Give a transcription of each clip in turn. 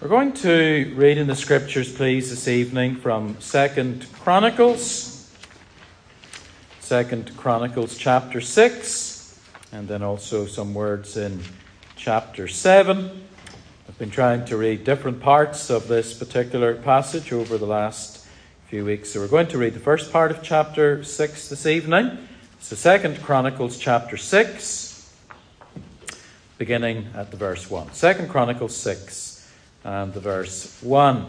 We're going to read in the Scriptures, please, this evening from 2 Chronicles. 2 Chronicles chapter 6, and then also some words in chapter 7. I've been trying to read different parts of this particular passage over the last few weeks. So we're going to read the first part of chapter 6 this evening. So 2 Chronicles chapter 6, beginning at the verse 1. 2 Chronicles 6. And the verse 1.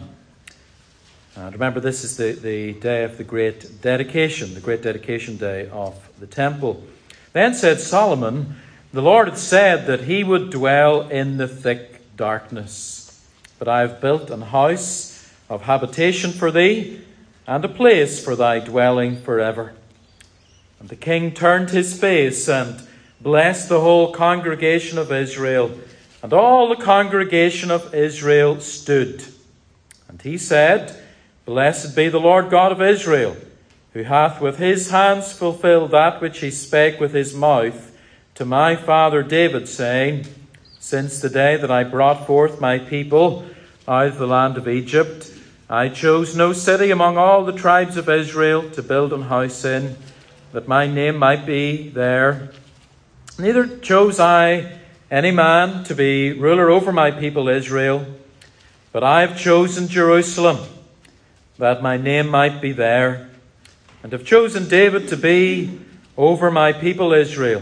And remember, this is the day of the great dedication day of the temple. Then said Solomon, the Lord had said that he would dwell in the thick darkness. But I have built an house of habitation for thee, and a place for thy dwelling forever. And the king turned his face and blessed the whole congregation of Israel. And all the congregation of Israel stood. And he said, Blessed be the Lord God of Israel, who hath with his hands fulfilled that which he spake with his mouth to my father David, saying, Since the day that I brought forth my people out of the land of Egypt, I chose no city among all the tribes of Israel to build an house in, that my name might be there. Neither chose I any man to be ruler over my people Israel, but I have chosen Jerusalem, that my name might be there, and have chosen David to be over my people Israel.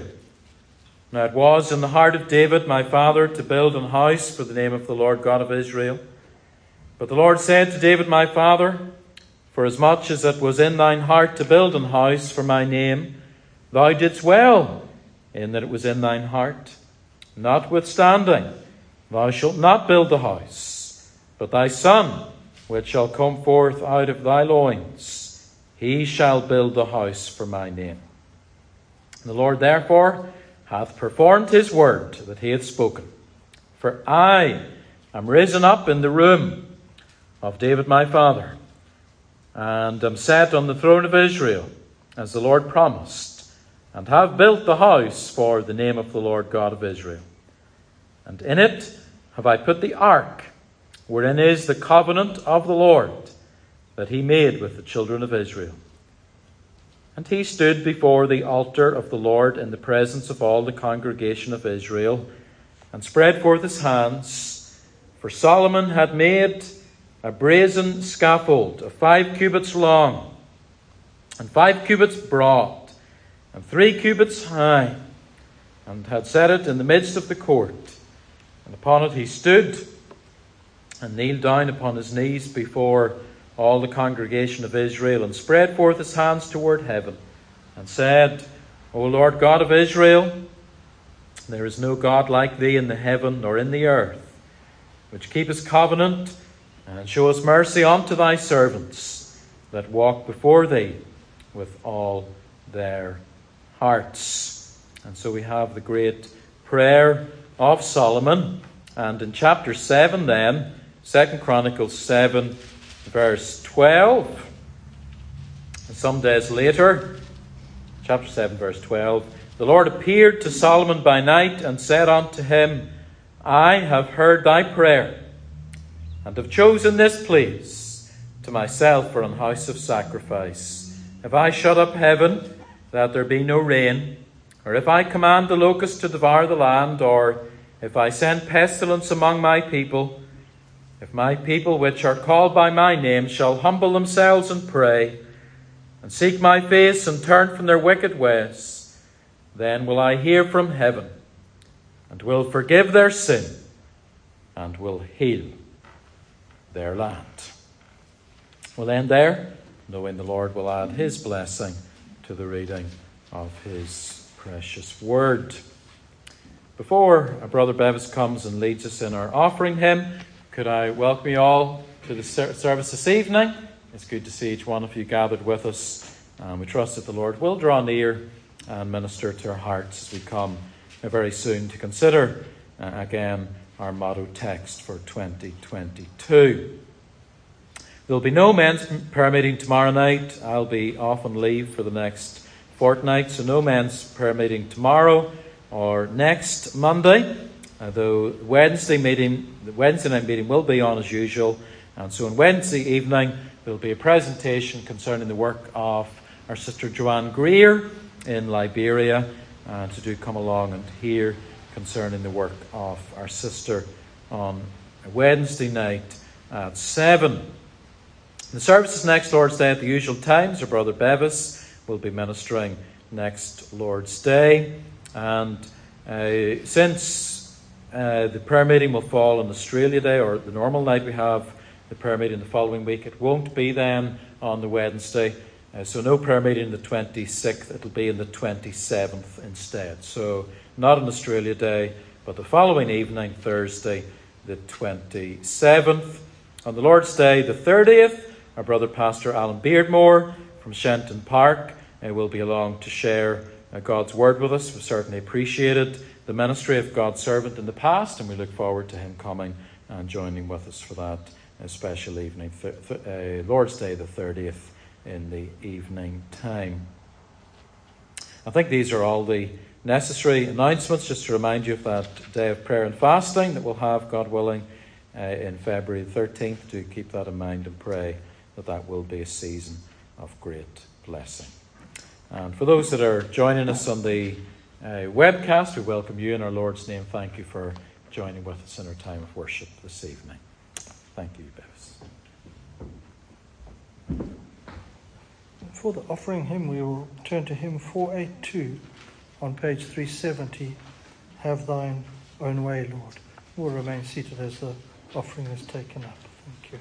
Now it was in the heart of David my father to build an house for the name of the Lord God of Israel. But the Lord said to David my father, Forasmuch as it was in thine heart to build an house for my name, thou didst well in that it was in thine heart. Notwithstanding, thou shalt not build the house, but thy son, which shall come forth out of thy loins, he shall build the house for my name. The Lord therefore hath performed his word that he hath spoken. For I am risen up in the room of David my father, and am set on the throne of Israel, as the Lord promised, and have built the house for the name of the Lord God of Israel. And in it have I put the ark, wherein is the covenant of the Lord, that he made with the children of Israel. And he stood before the altar of the Lord in the presence of all the congregation of Israel, and spread forth his hands. For Solomon had made a brazen scaffold of 5 cubits long, and 5 cubits broad, and 3 cubits high, and had set it in the midst of the court. And upon it he stood, and kneeled down upon his knees before all the congregation of Israel, and spread forth his hands toward heaven, and said, O Lord God of Israel, there is no God like thee in the heaven nor in the earth, which keepest covenant, and showest mercy unto thy servants, that walk before thee with all their hearts. And so we have the great prayer of Solomon. And in chapter 7 then, 2 Chronicles 7, verse 12, and some days later, chapter 7, verse 12, the Lord appeared to Solomon by night and said unto him, I have heard thy prayer, and have chosen this place to myself for an house of sacrifice. If I shut up heaven, that there be no rain, or if I command the locust to devour the land, or if I send pestilence among my people, if my people which are called by my name shall humble themselves and pray, and seek my face and turn from their wicked ways, then will I hear from heaven, and will forgive their sin, and will heal their land. We'll end there, knowing the Lord will add his blessing to the reading of his precious word. Before our brother Bevis comes and leads us in our offering hymn, could I welcome you all to the service this evening. It's good to see each one of you gathered with us. We trust that the Lord will draw near and minister to our hearts as we come very soon to consider again our motto text for 2022. There will be no men's prayer meeting tomorrow night. I'll be off on leave for the next fortnight, so no men's prayer meeting tomorrow or next Monday. though the Wednesday night meeting will be on as usual. And so on Wednesday evening, there will be a presentation concerning the work of our sister Joanne Greer in Liberia. And so do come along and hear concerning the work of our sister on Wednesday night at 7. The service is next Lord's Day at the usual times. Our brother Bevis will be ministering next Lord's Day. And since the prayer meeting will fall on Australia Day, or the normal night we have the prayer meeting the following week, it won't be then on the Wednesday. So no prayer meeting the 26th, it'll be in the 27th instead. So not on Australia Day, but the following evening, Thursday, the 27th. On the Lord's Day, the 30th, our brother Pastor Alan Beardmore from Shenton Park will be along to share God's Word with us. We've certainly appreciated the ministry of God's servant in the past, and we look forward to him coming and joining with us for that special evening, Lord's Day the 30th in the evening time. I think these are all the necessary announcements, just to remind you of that day of prayer and fasting that we'll have, God willing, in February the 13th. Do keep that in mind and pray that will be a season of great blessing. And for those that are joining us on the webcast, we welcome you in our Lord's name. Thank you for joining with us in our time of worship this evening. Thank you, Bevis. For the offering hymn, we will turn to hymn 482 on page 370, Have Thine Own Way, Lord. We'll remain seated as the offering is taken up. Thank you.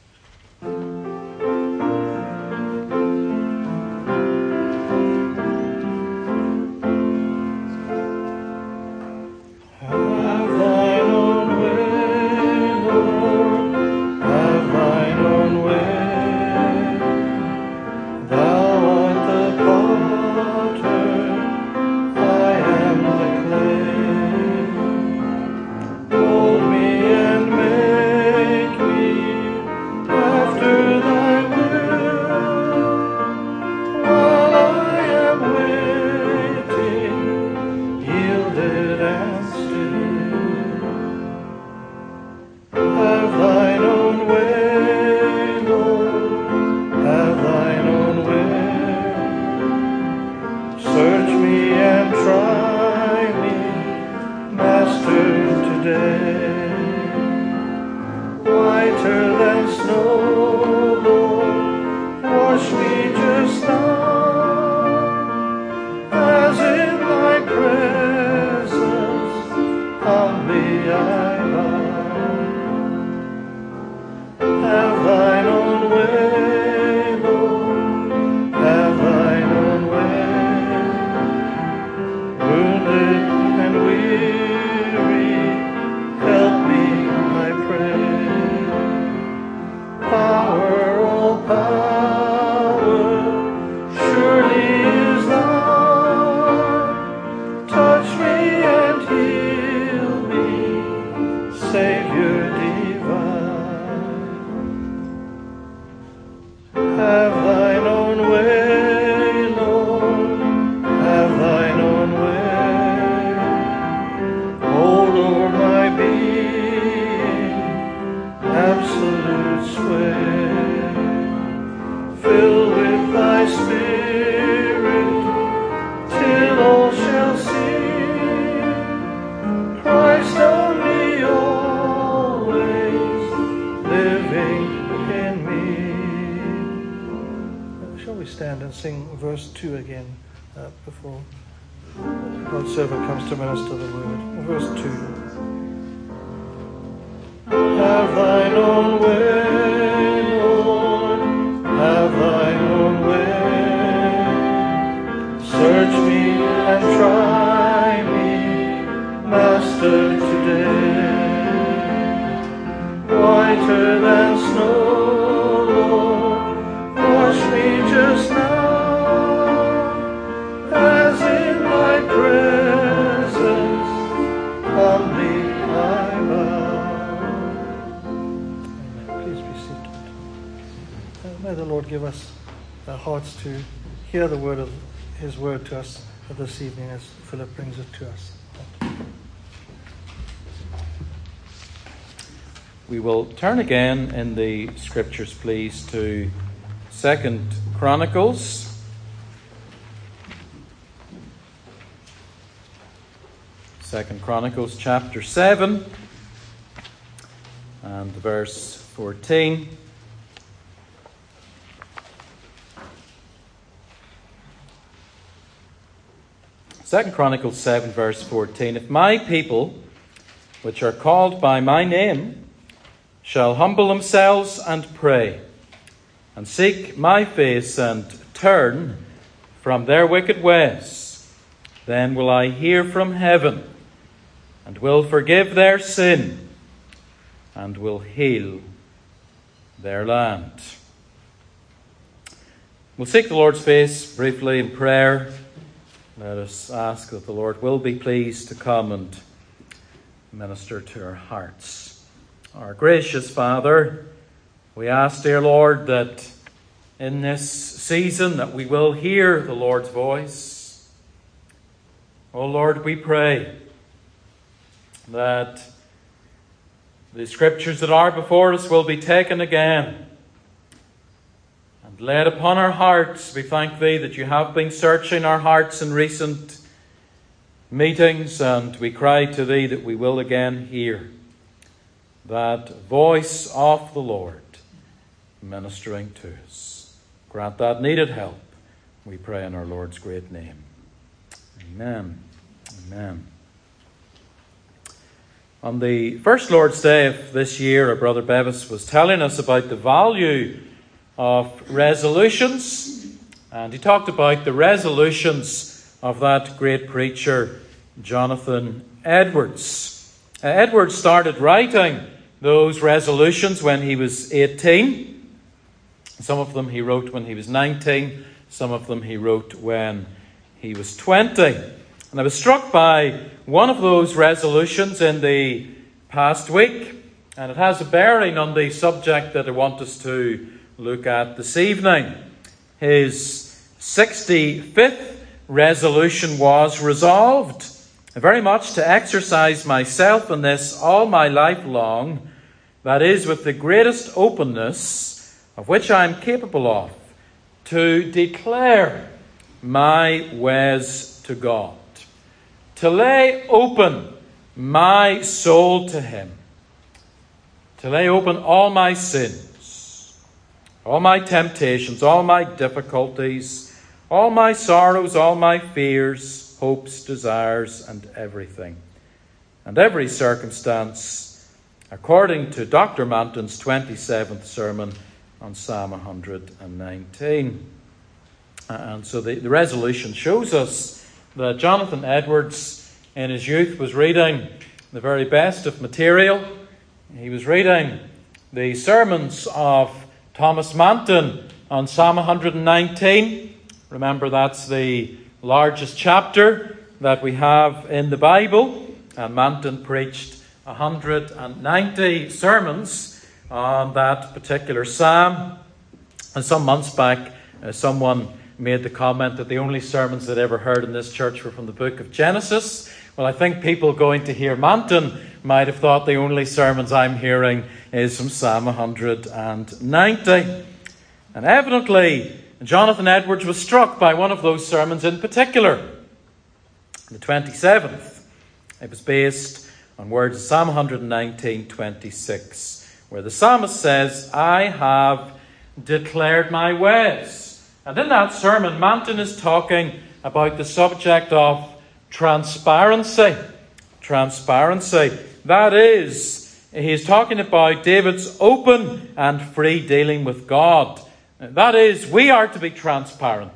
Verse 2 again, before God's servant comes to minister the word. Verse 2. Have thine own way, Lord, have thine own way. Search me and try me, Master, today. Whiter than snow, Lord, wash me just now. May the Lord give us hearts to hear the word of His word to us this evening as Philip brings it to us. We will turn again in the Scriptures, please, to 2 Chronicles. 2 Chronicles chapter 7 and verse 14. Second Chronicles 7 verse 14. If my people, which are called by my name, shall humble themselves and pray, and seek my face, and turn from their wicked ways, then will I hear from heaven, and will forgive their sin, and will heal their land. We'll seek the Lord's face briefly in prayer. Let us ask that the Lord will be pleased to come and minister to our hearts. Our gracious Father, we ask, dear Lord, that in this season that we will hear the Lord's voice. Oh Lord, we pray that the Scriptures that are before us will be taken again and laid upon our hearts. We thank Thee that You have been searching our hearts in recent meetings, and we cry to Thee that we will again hear that voice of the Lord ministering to us. Grant that needed help, we pray in our Lord's great name. Amen. Amen. On the first Lord's Day of this year, our brother Bevis was telling us about the value of resolutions, and he talked about the resolutions of that great preacher, Jonathan Edwards. Edwards started writing those resolutions when he was 18. Some of them he wrote when he was 19. Some of them he wrote when he was 20. And I was struck by one of those resolutions in the past week, and it has a bearing on the subject that I want us to look at this evening. His 65th resolution was resolved very much to exercise myself in this all my life long, that is, with the greatest openness of which I am capable of, to declare my ways to God, to lay open my soul to Him, to lay open all my sins, all my temptations, all my difficulties, all my sorrows, all my fears, hopes, desires, and everything, and every circumstance, according to Dr. Manton's 27th sermon on Psalm 119. And so the resolution shows us that Jonathan Edwards, in his youth, was reading the very best of material. He was reading the sermons of Thomas Manton on Psalm 119. Remember, that's the largest chapter that we have in the Bible. And Manton preached 190 sermons on that particular psalm. And some months back, someone made the comment that the only sermons they'd ever heard in this church were from the book of Genesis. Well, I think people going to hear Manton might have thought the only sermons I'm hearing is from Psalm 190. And evidently, Jonathan Edwards was struck by one of those sermons in particular, the 27th. It was based on words of Psalm 119:26, where the psalmist says, I have declared my ways. And in that sermon, Manton is talking about the subject of transparency. Transparency. That is, he is talking about David's open and free dealing with God. That is, we are to be transparent.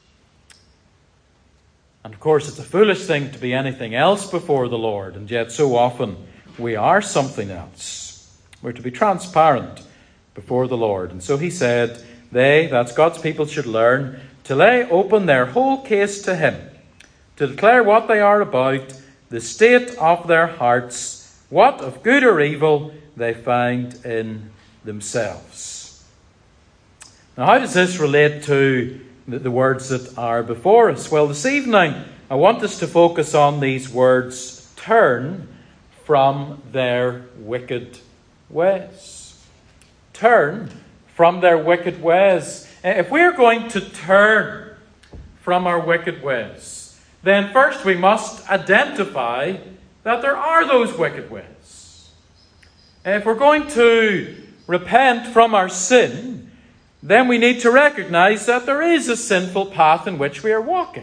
And of course, it's a foolish thing to be anything else before the Lord, and yet so often we are something else. We're to be transparent before the Lord. And so he said, that's God's people, should learn to lay open their whole case to Him, to declare what they are about, the state of their hearts, what of good or evil they find in themselves. Now, how does this relate to the words that are before us? Well, this evening I want us to focus on these words, turn from their wicked ways. Turn from their wicked ways. If we're going to turn from our wicked ways, then first we must identify that there are those wicked ways. If we're going to repent from our sin, then we need to recognize that there is a sinful path in which we are walking.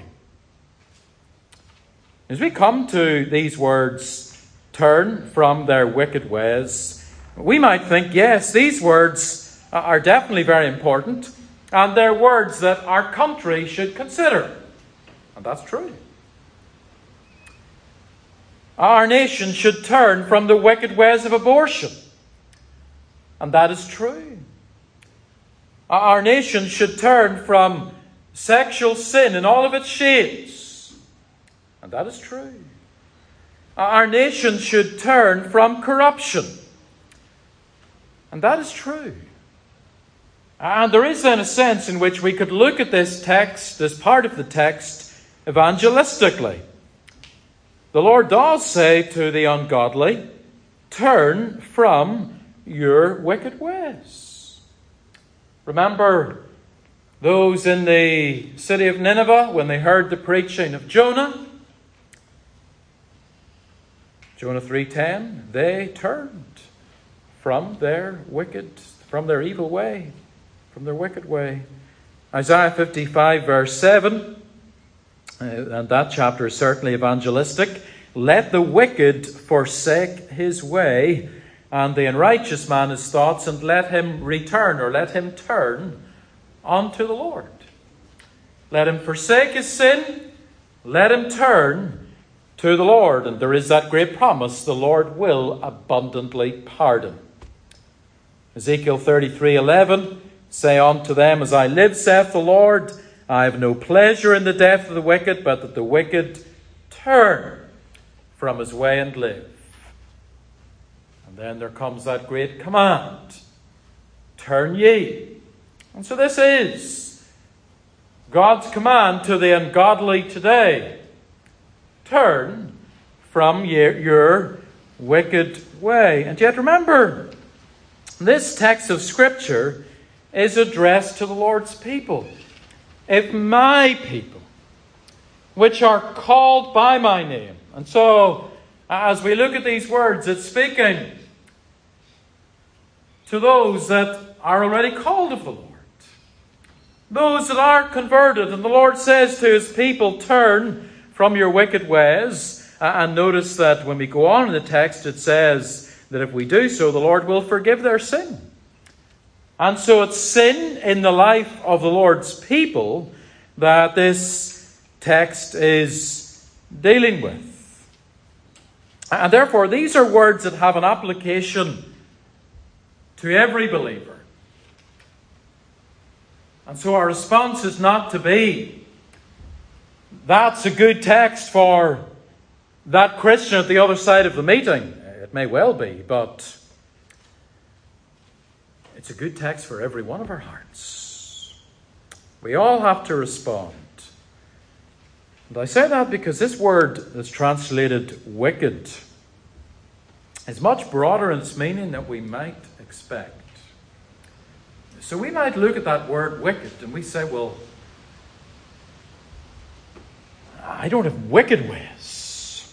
As we come to these words, turn from their wicked ways, we might think, yes, these words are definitely very important, and they're words that our country should consider. And that's true. Our nation should turn from the wicked ways of abortion. And that is true. Our nation should turn from sexual sin in all of its shades. And that is true. Our nation should turn from corruption. And that is true. And there is then a sense in which we could look at this text, this part of the text, evangelistically. The Lord does say to the ungodly, turn from your wicked ways. Remember those in the city of Nineveh when they heard the preaching of Jonah? Jonah 3:10, they turned from their evil way, from their wicked way. Isaiah 55 verse 7, and that chapter is certainly evangelistic. Let the wicked forsake his way, and the unrighteous man his thoughts, and let him return, or let him turn unto the Lord. Let him forsake his sin, let him turn to the Lord. And there is that great promise, the Lord will abundantly pardon. Ezekiel 33:11, say unto them, as I live, saith the Lord, I have no pleasure in the death of the wicked, but that the wicked turn from his way and live. And then there comes that great command, turn ye. And so this is God's command to the ungodly today. Turn from your wicked way. And yet remember, this text of Scripture is addressed to the Lord's people. If my people, which are called by my name. And so, as we look at these words, it's speaking to those that are already called of the Lord. Those that are converted. And the Lord says to his people, turn from your wicked ways. And notice that when we go on in the text, it says that if we do so, the Lord will forgive their sin. And so it's sin in the life of the Lord's people that this text is dealing with. And therefore, these are words that have an application to every believer. And so our response is not to be, that's a good text for that Christian at the other side of the meeting. It may well be, but it's a good text for every one of our hearts. We all have to respond. And I say that because this word that's translated wicked is much broader in its meaning than we might expect. So we might look at that word wicked and we say, well, I don't have wicked ways.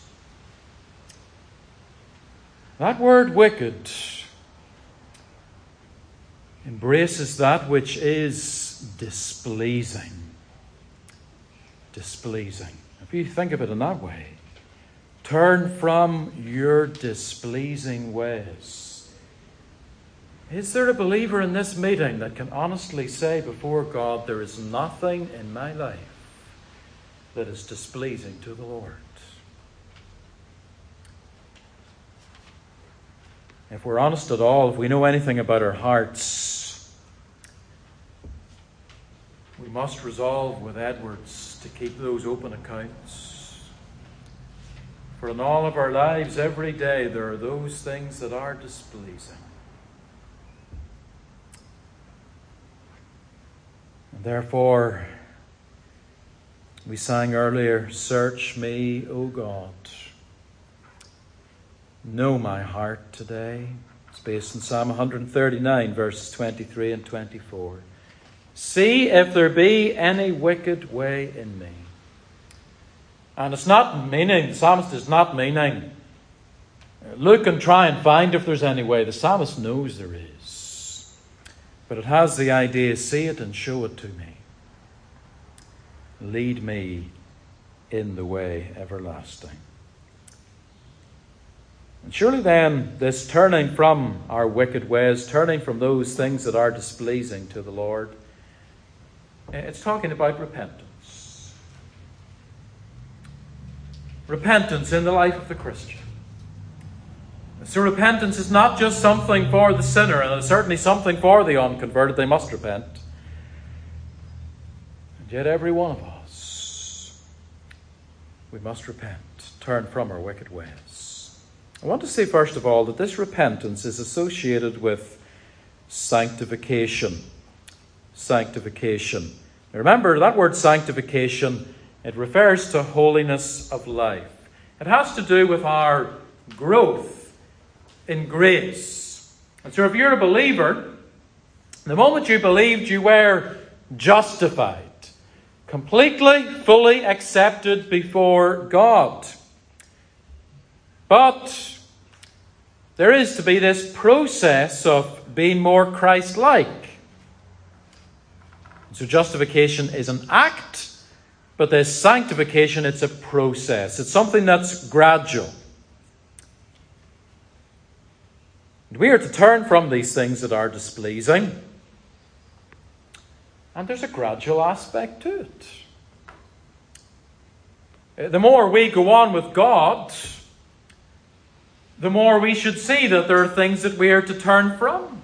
That word wicked embraces that which is displeasing. Displeasing. If you think of it in that way, turn from your displeasing ways. Is there a believer in this meeting that can honestly say before God, there is nothing in my life that is displeasing to the Lord? If we're honest at all, if we know anything about our hearts, we must resolve with Edwards to keep those open accounts. For in all of our lives, every day, there are those things that are displeasing. And therefore, we sang earlier, search me, O God. Know my heart today. It's based on Psalm 139, verses 23 and 24. See if there be any wicked way in me. And it's not meaning, the psalmist is not meaning, look and try and find if there's any way. The psalmist knows there is. But it has the idea, see it and show it to me. Lead me in the way everlasting. And surely then, this turning from our wicked ways, turning from those things that are displeasing to the Lord, it's talking about repentance. Repentance in the life of the Christian. So repentance is not just something for the sinner, and it's certainly something for the unconverted. They must repent. And yet every one of us, we must repent, turn from our wicked ways. I want to say first of all that this repentance is associated with sanctification. Sanctification. Now remember, that word sanctification, it refers to holiness of life. It has to do with our growth in grace. And so if you're a believer, the moment you believed, you were justified, completely, fully accepted before God. But there is to be this process of being more Christ-like. So justification is an act, but this sanctification, it's a process. It's something that's gradual. We are to turn from these things that are displeasing. And there's a gradual aspect to it. The more we go on with God, the more we should see that there are things that we are to turn from.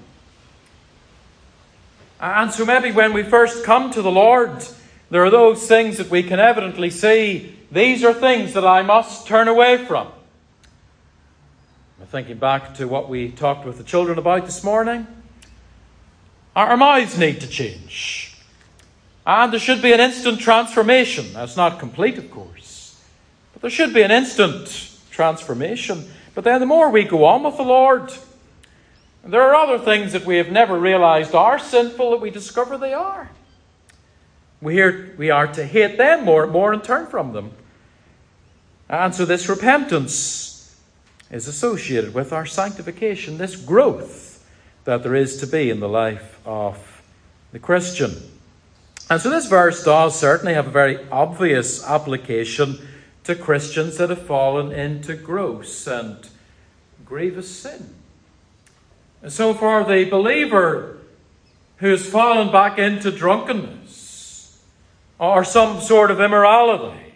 And so maybe when we first come to the Lord, there are those things that we can evidently see, these are things that I must turn away from. I'm thinking back to what we talked with the children about this morning. Our mouths need to change. And there should be an instant transformation. Now, it's not complete, of course. But there should be an instant transformation. But then the more we go on with the Lord, there are other things that we have never realized are sinful that we discover they are. We are to hate them more and turn from them. And so this repentance is associated with our sanctification, this growth that there is to be in the life of the Christian. And so this verse does certainly have a very obvious application to Christians that have fallen into gross and grievous sin. And so for the believer who has fallen back into drunkenness or some sort of immorality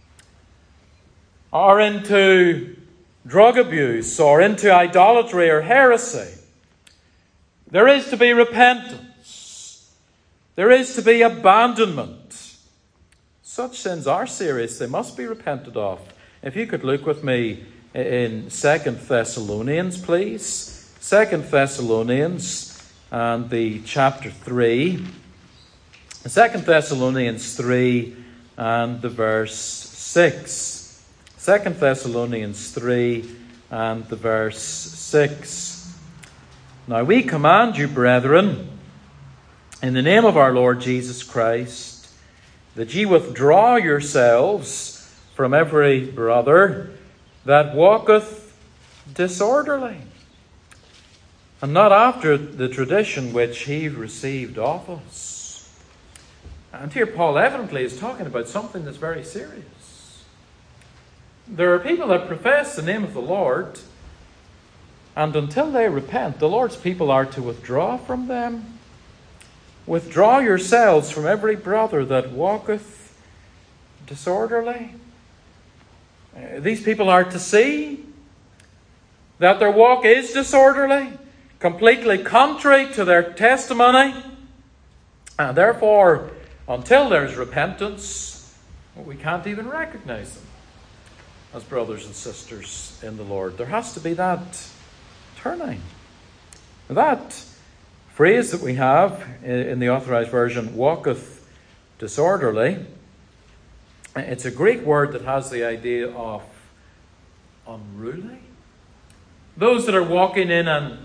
or into drug abuse or into idolatry or heresy, there is to be repentance. There is to be abandonment. Such sins are serious. They must be repented of. If you could look with me in 2 Thessalonians, please. 2 Thessalonians and the chapter 3. 2 Thessalonians 3 and the verse 6. 2 Thessalonians 3 and the verse 6. Now we command you, brethren, in the name of our Lord Jesus Christ, that ye withdraw yourselves from every brother that walketh disorderly, and not after the tradition which he received of us. And here Paul evidently is talking about something that's very serious. There are people that profess the name of the Lord, and until they repent, the Lord's people are to withdraw from them. Withdraw yourselves from every brother that walketh disorderly. These people are to see that their walk is disorderly, completely contrary to their testimony. And therefore, until there's repentance, we can't even recognize them as brothers and sisters in the Lord. There has to be that turning. That phrase that we have in the Authorized Version, walketh disorderly, it's a Greek word that has the idea of unruly. Those that are walking in an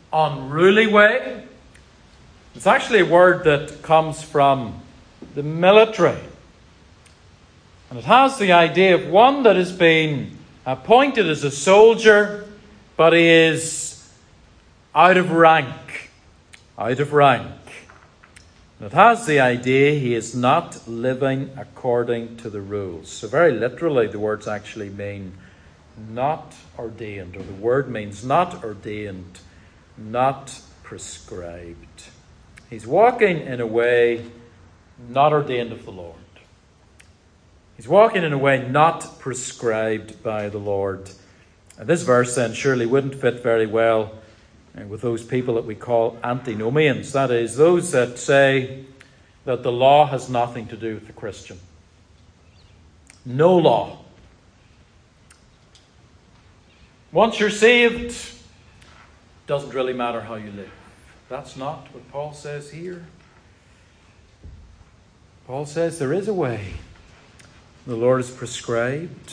unruly way. It's actually a word that comes from the military. And it has the idea of one that has been appointed as a soldier, but he is out of rank. Out of rank. And it has the idea he is not living according to the rules. So very literally the words actually mean not ordained, or the word means not ordained, not prescribed. He's walking in a way not ordained of the Lord. He's walking in a way not prescribed by the Lord. And this verse then surely wouldn't fit very well with those people that we call antinomians. That is, those that say that the law has nothing to do with the Christian. No law. Once you're saved, doesn't really matter how you live. That's not what Paul says here. Paul says there is a way. The Lord has prescribed.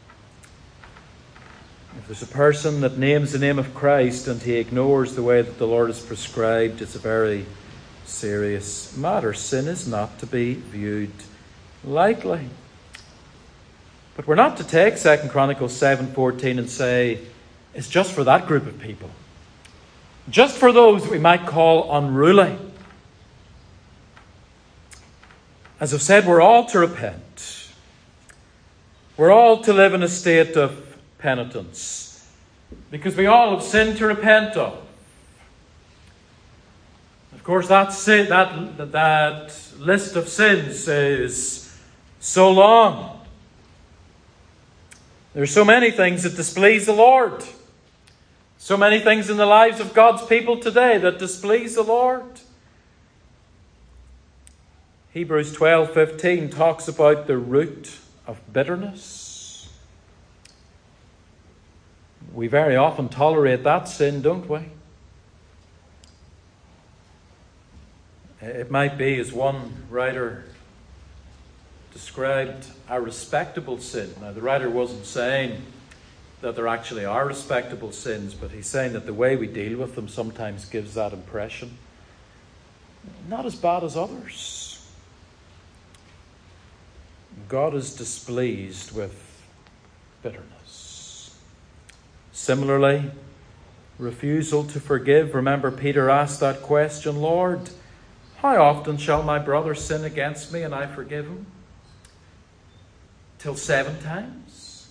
If there's a person that names the name of Christ and he ignores the way that the Lord has prescribed, it's a very serious matter. Sin is not to be viewed lightly. But we're not to take 2 Chronicles 7:14 and say, it's just for that group of people. Just for those that we might call unruly. As I've said, we're all to repent. We're all to live in a state of penitence, because we all have sin to repent of. Of course, that list of sins is so long. There are so many things that displease the Lord. So many things in the lives of God's people today that displease the Lord. Hebrews 12:15 talks about the root of bitterness. We very often tolerate that sin, don't we? It might be, as one writer described, a respectable sin. Now, the writer wasn't saying that there actually are respectable sins, but he's saying that the way we deal with them sometimes gives that impression. Not as bad as others. God is displeased with bitterness. Similarly, refusal to forgive. Remember, Peter asked that question, Lord, how often shall my brother sin against me and I forgive him? Till 7 times?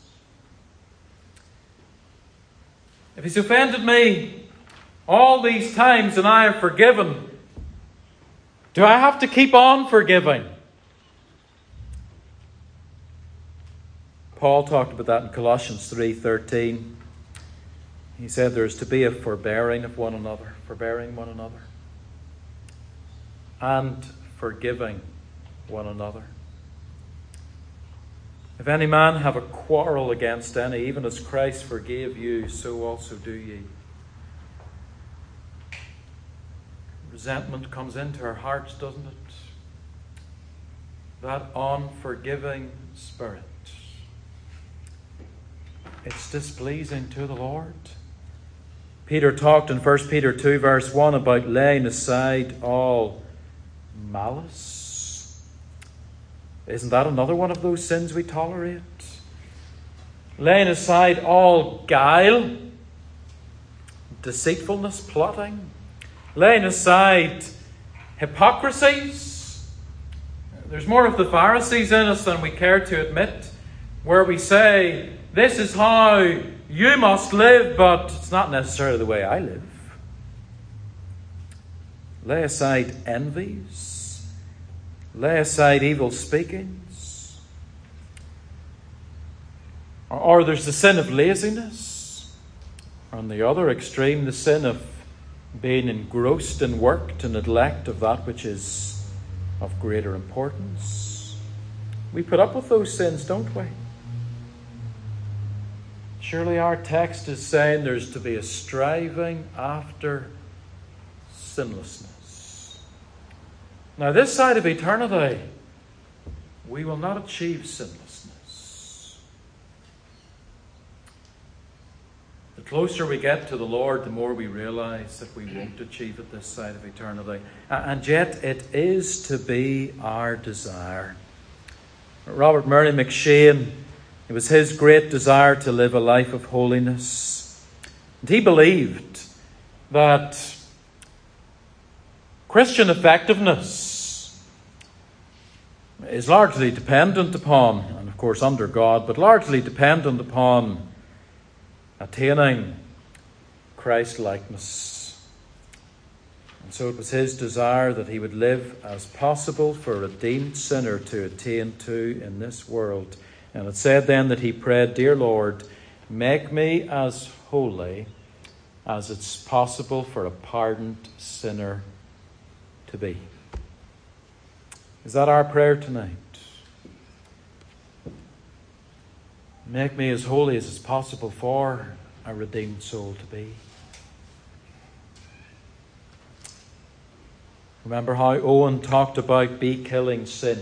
If he's offended me all these times and I have forgiven, do I have to keep on forgiving? Paul talked about that in Colossians 3:13. He said there is to be a forbearing of one another, forbearing one another, and forgiving one another. If any man have a quarrel against any, even as Christ forgave you, so also do ye. Resentment comes into our hearts, doesn't it? That unforgiving spirit. It's displeasing to the Lord. Peter talked in 1 Peter 2 verse 1 about laying aside all malice. Isn't that another one of those sins we tolerate? Laying aside all guile, deceitfulness, plotting. Laying aside hypocrisies. There's more of the Pharisees in us than we care to admit, where we say, this is how you must live, but it's not necessarily the way I live. Lay aside envies. Lay aside evil speakings. Or there's the sin of laziness. On the other extreme, the sin of being engrossed in work to neglect of that which is of greater importance. We put up with those sins, don't we? Surely our text is saying there's to be a striving after sinlessness. Now, this side of eternity, we will not achieve sinlessness. The closer we get to the Lord, the more we realize that we won't achieve it this side of eternity. And yet it is to be our desire. Robert Murray McShane, it was his great desire to live a life of holiness. And he believed that Christian effectiveness is largely dependent upon, and of course under God, but largely dependent upon attaining Christ-likeness. And so it was his desire that he would live as possible for a redeemed sinner to attain to in this world. And it said then that he prayed, "Dear Lord, make me as holy as it's possible for a pardoned sinner to be." Is that our prayer tonight? Make me as holy as is possible for a redeemed soul to be. Remember how Owen talked about be killing sin,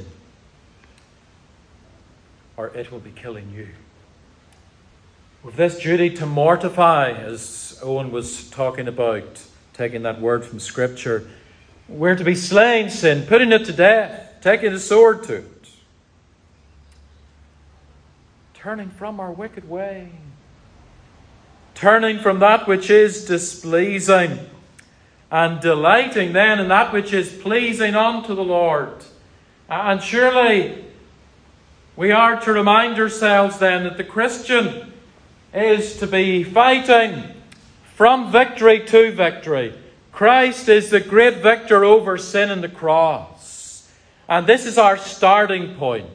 or it will be killing you. With this duty to mortify, as Owen was talking about, taking that word from Scripture, we're to be slaying sin, putting it to death, taking the sword to it. Turning from our wicked way. Turning from that which is displeasing. And delighting then in that which is pleasing unto the Lord. And surely we are to remind ourselves then that the Christian is to be fighting from victory to victory. Christ is the great victor over sin and the cross. And this is our starting point.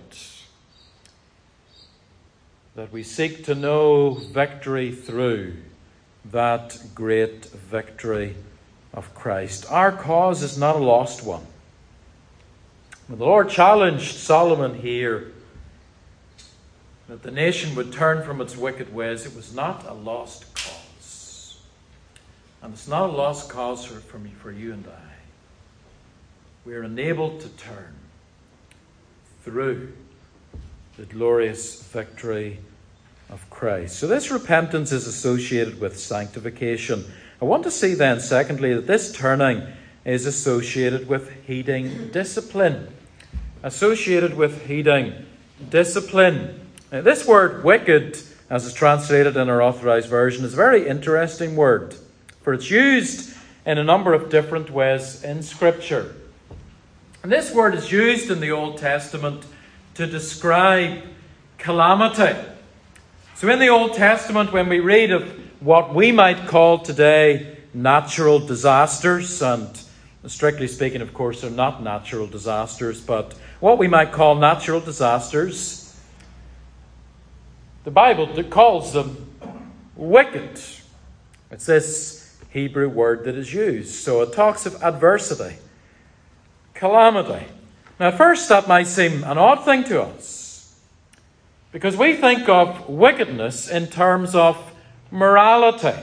That we seek to know victory through that great victory of Christ. Our cause is not a lost one. When the Lord challenged Solomon here that the nation would turn from its wicked ways, it was not a lost cause. And it's not a lost cause for you and I. We are enabled to turn through the glorious victory of Christ. So this repentance is associated with sanctification. I want to see then, secondly, that this turning is associated with heeding discipline. Associated with heeding discipline. Now, this word wicked, as is translated in our Authorized Version, is a very interesting word, for it's used in a number of different ways in Scripture. And this word is used in the Old Testament to describe calamity. So in the Old Testament, when we read of what we might call today natural disasters, and strictly speaking, of course, they're not natural disasters, but what we might call natural disasters, the Bible calls them wicked. It's this Hebrew word that is used. So it talks of adversity, calamity. Now, at first, that might seem an odd thing to us, because we think of wickedness in terms of morality.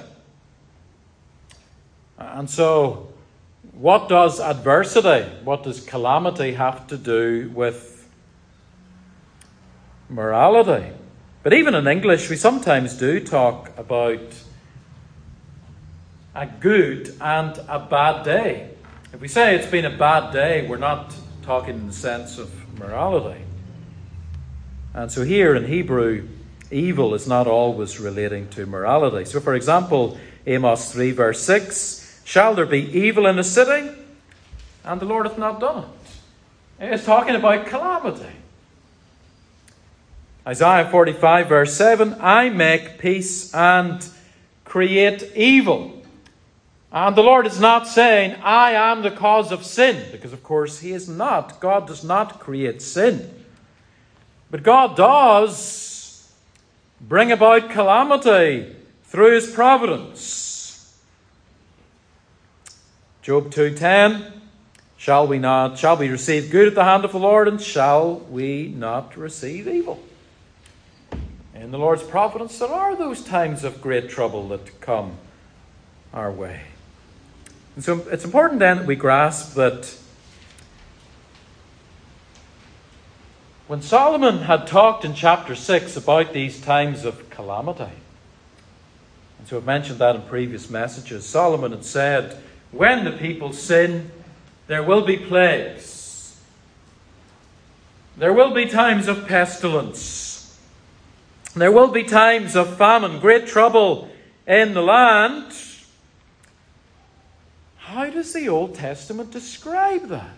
And so, what does adversity, what does calamity have to do with morality? But even in English, we sometimes do talk about a good and a bad day. If we say it's been a bad day, we're not talking in the sense of morality. And so here in Hebrew, evil is not always relating to morality. So for example, Amos 3 verse 6, shall there be evil in a city? And the Lord hath not done it. It's talking about calamity. Isaiah 45 verse 7, I make peace and create evil. And the Lord is not saying, I am the cause of sin, because of course He is not. God does not create sin. But God does bring about calamity through His providence. Job 2:10, shall we receive good at the hand of the Lord, and shall we not receive evil? In the Lord's providence, there are those times of great trouble that come our way. And so it's important then that we grasp that when Solomon had talked in chapter 6 about these times of calamity, And so I've mentioned that in previous messages. Solomon had said, when the people sin, there will be plagues. There will be times of pestilence. There will be times of famine, great trouble in the land. How does the Old Testament describe that?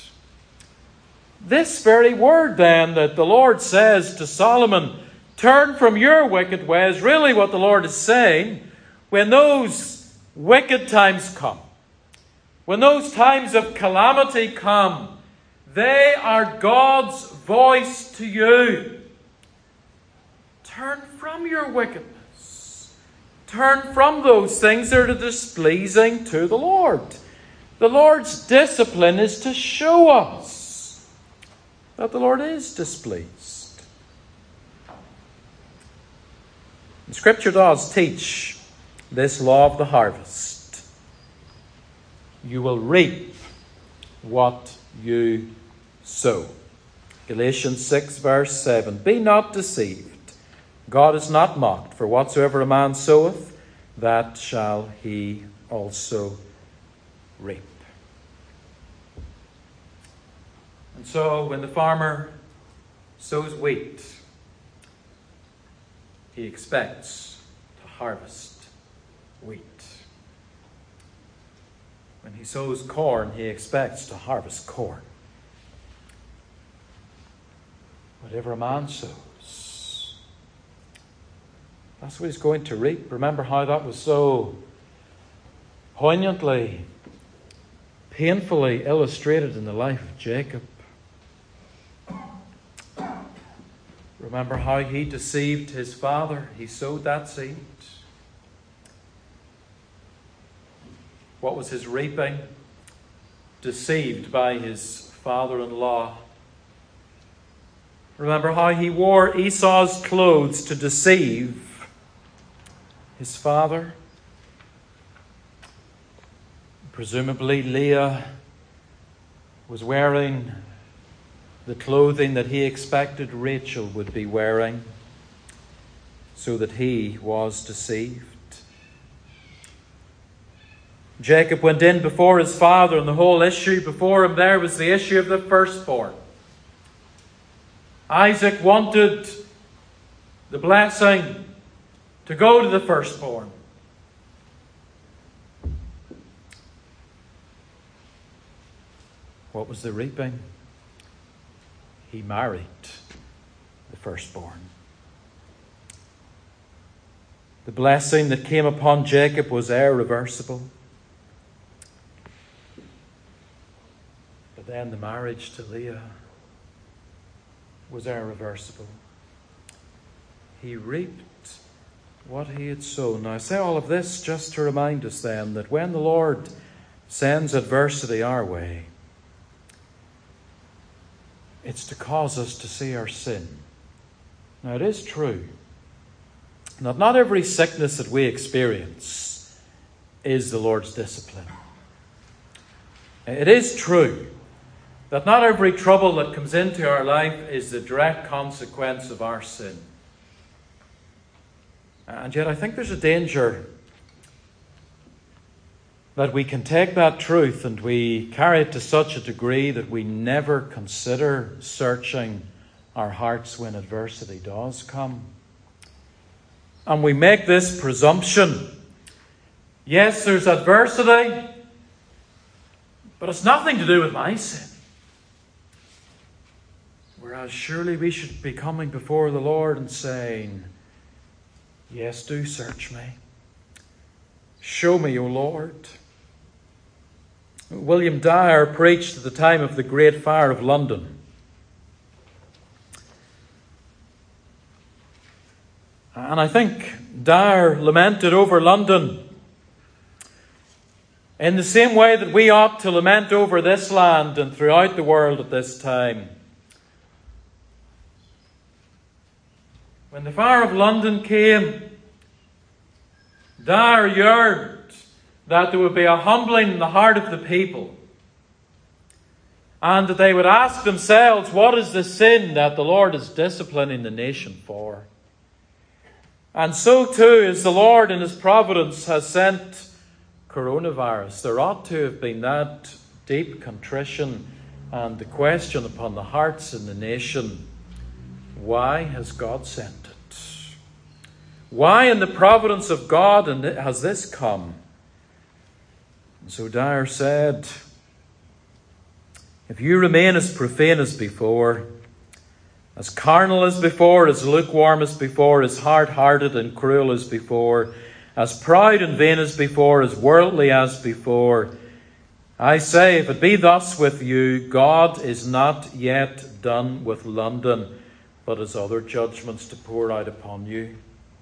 This very word then that the Lord says to Solomon, turn from your wicked ways, really what the Lord is saying, when those wicked times come, when those times of calamity come, they are God's voice to you. Turn from your wickedness. Turn from those things that are displeasing to the Lord. The Lord's discipline is to show us that the Lord is displeased. And Scripture does teach this law of the harvest. You will reap what you sow. Galatians 6 verse 7. Be not deceived. God is not mocked, for whatsoever a man soweth, that shall he also reap. And so when the farmer sows wheat, he expects to harvest wheat. When he sows corn, he expects to harvest corn. Whatever a man sows, that's what he's going to reap. Remember how that was so poignantly, painfully illustrated in the life of Jacob. Remember how he deceived his father. He sowed that seed. What was his reaping? Deceived by his father-in-law. Remember how he wore Esau's clothes to deceive his father. Presumably Leah was wearing the clothing that he expected Rachel would be wearing, so that he was deceived. Jacob went in before his father, and the whole issue before him there was the issue of the firstborn. Isaac wanted the blessing to go to the firstborn. What was the reaping? He married the firstborn. The blessing that came upon Jacob was irreversible. But then the marriage to Leah was irreversible. He reaped what he had sown. Now I say all of this just to remind us then that when the Lord sends adversity our way, it's to cause us to see our sin. Now it is true that not every sickness that we experience is the Lord's discipline. It is true that not every trouble that comes into our life is the direct consequence of our sin. And yet I think there's a danger that we can take that truth and we carry it to such a degree that we never consider searching our hearts when adversity does come. And we make this presumption. Yes, there's adversity, but it's nothing to do with my sin. Whereas surely we should be coming before the Lord and saying, yes, do search me. Show me, O Lord. William Dyer preached at the time of the Great Fire of London. And I think Dyer lamented over London in the same way that we ought to lament over this land and throughout the world at this time. When the fire of London came, Dyer yearned that there would be a humbling in the heart of the people, and that they would ask themselves, what is the sin that the Lord is disciplining the nation for? And so too, as the Lord in His providence has sent coronavirus, there ought to have been that deep contrition and the question upon the hearts in the nation, why has God sent it? Why in the providence of God has this come? And so Dyer said, if you remain as profane as before, as carnal as before, as lukewarm as before, as hard-hearted and cruel as before, as proud and vain as before, as worldly as before, I say, if it be thus with you, God is not yet done with London, but has other judgments to pour out upon you.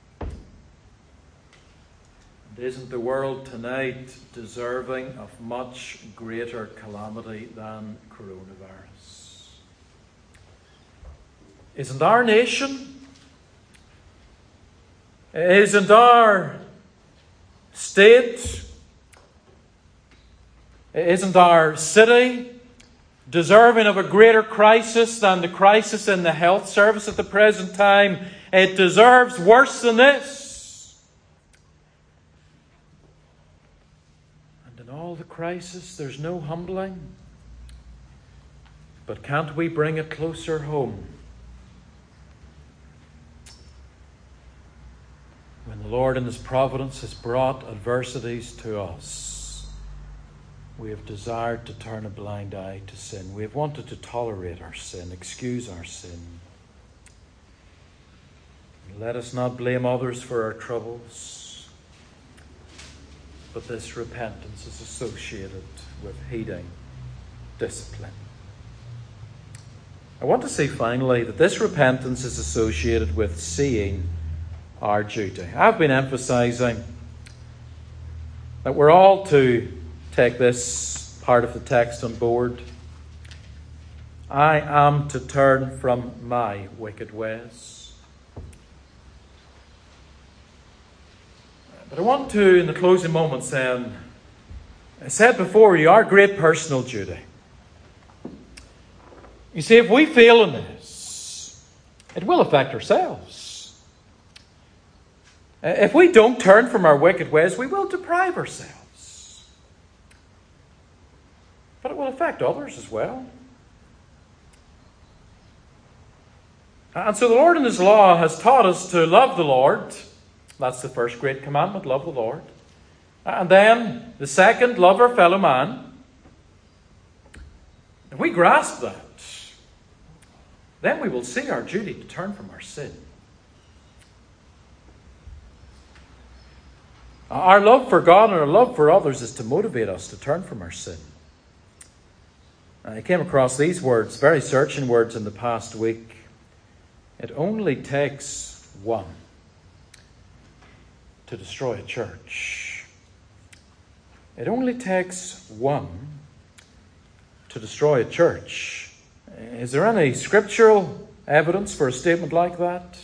And isn't the world tonight deserving of much greater calamity than coronavirus? Isn't our nation, isn't our state, isn't our city deserving of a greater crisis than the crisis in the health service at the present time? It deserves worse than this. And in all the crisis, there's no humbling. But can't we bring it closer home? When the Lord in His providence has brought adversities to us, we have desired to turn a blind eye to sin. We have wanted to tolerate our sin, excuse our sin. Let us not blame others for our troubles, but this repentance is associated with heeding discipline. I want to say finally that this repentance is associated with seeing our duty. I've been emphasizing that we're all to take this part of the text on board. I am to turn from my wicked ways. But I want to, in the closing moments then, I said before, you are great personal duty. You see, if we fail in this, it will affect ourselves. If we don't turn from our wicked ways, we will deprive ourselves. But it will affect others as well. And so the Lord in His law has taught us to love the Lord. That's the first great commandment, love the Lord. And then the second, love our fellow man. If we grasp that, then we will see our duty to turn from our sin. Our love for God and our love for others is to motivate us to turn from our sin. I came across these words, very searching words in the past week. It only takes one to destroy a church. It only takes one to destroy a church. Is there any scriptural evidence for a statement like that?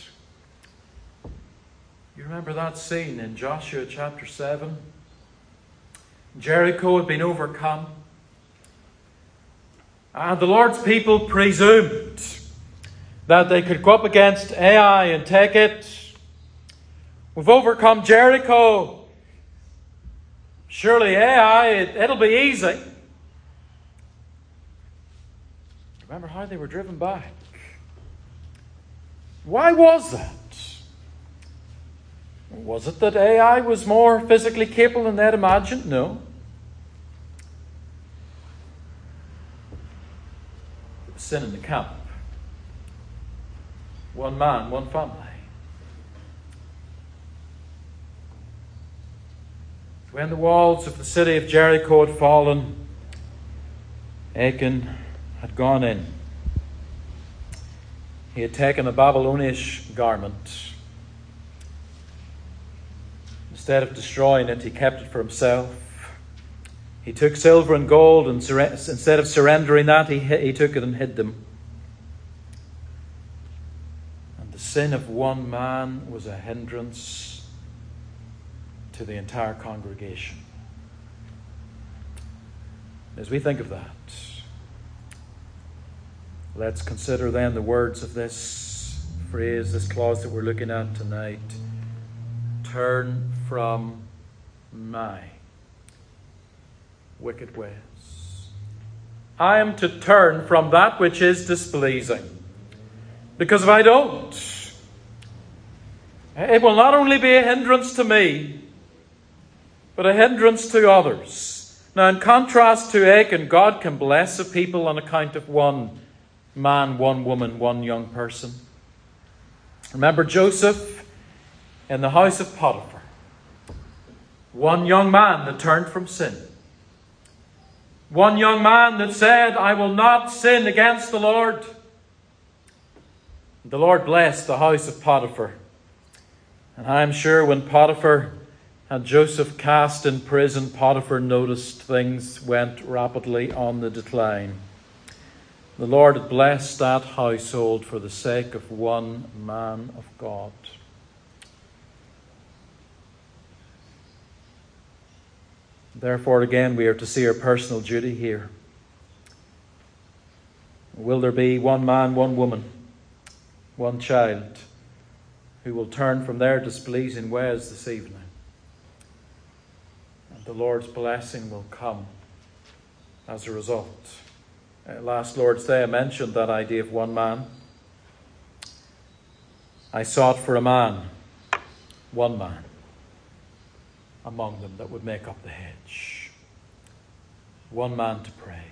You remember that scene in Joshua chapter 7? Jericho had been overcome. And the Lord's people presumed that they could go up against Ai and take it. We've overcome Jericho. Surely Ai, it'll be easy. Remember how they were driven back. Why was that? Was it that Ai was more physically capable than they'd imagined? No. It was sin in the camp. One man, one family. When the walls of the city of Jericho had fallen, Achan had gone in. He had taken a Babylonish garment. Instead of destroying it, he kept it for himself. He took silver and gold, and instead of surrendering that, he took it and hid them. And the sin of one man was a hindrance to the entire congregation. As we think of that, let's consider then the words of this phrase, this clause that we're looking at tonight. turn from my wicked ways. I am to turn from that which is displeasing. Because if I don't, it will not only be a hindrance to me, but a hindrance to others. Now, in contrast to Achan, God can bless a people on account of one man, one woman, one young person. Remember Joseph in the house of Potiphar. One young man that turned from sin. One young man that said, I will not sin against the Lord. The Lord blessed the house of Potiphar. And I am sure when Potiphar had Joseph cast in prison, Potiphar noticed things went rapidly on the decline. The Lord had blessed that household for the sake of one man of God. Therefore, again, we are to see our personal duty here. Will there be one man, one woman, one child who will turn from their displeasing ways this evening? And the Lord's blessing will come as a result. Last Lord's Day I mentioned that idea of one man. I sought for a man, one man, among them that would make up the hedge. One man to pray.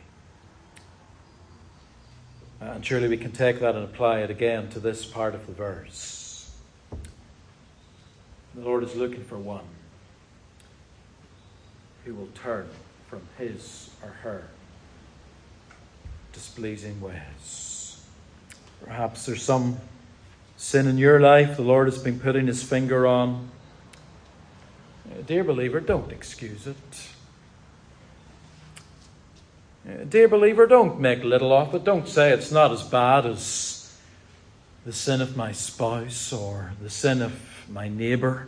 And surely we can take that and apply it again to this part of the verse. The Lord is looking for one who will turn from his or her displeasing ways. Perhaps there's some sin in your life the Lord has been putting his finger on. Dear believer, don't excuse it. Dear believer, don't make little of it. Don't say it's not as bad as the sin of my spouse or the sin of my neighbour.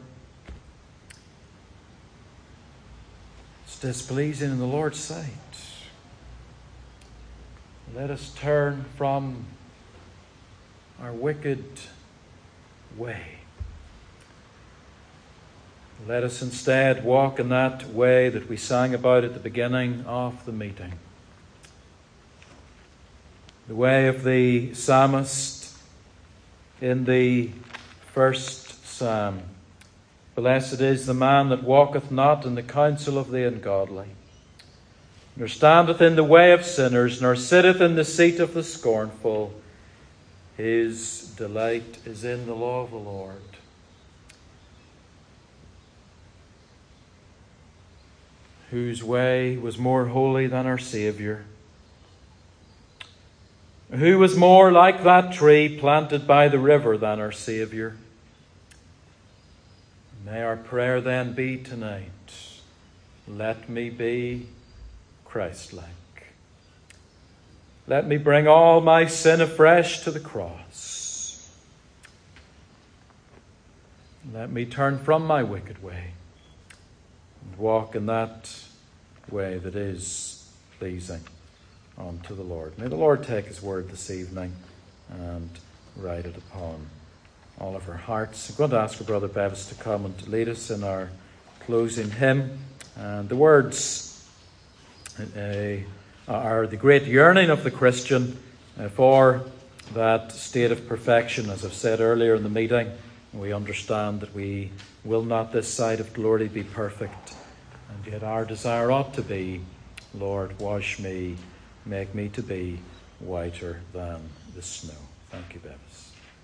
It's displeasing in the Lord's sight. Let us turn from our wicked way. Let us instead walk in that way that we sang about at the beginning of the meeting. The way of the psalmist in the first psalm. Blessed is the man that walketh not in the counsel of the ungodly, nor standeth in the way of sinners, nor sitteth in the seat of the scornful. His delight is in the law of the Lord. Whose way was more holy than our Saviour? Who was more like that tree planted by the river than our Saviour? May our prayer then be tonight, let me be Christ-like. Let me bring all my sin afresh to the cross. Let me turn from my wicked way and walk in that way that is pleasing unto the Lord. May the Lord take his word this evening and write it upon all of our hearts. I'm going to ask our brother Bevis to come and to lead us in our closing hymn. And the words are the great yearning of the Christian for that state of perfection. As I've said earlier in the meeting, we understand that we will not this side of glory be perfect, and yet our desire ought to be, Lord, wash me, make me to be whiter than the snow. Thank you, Bevis.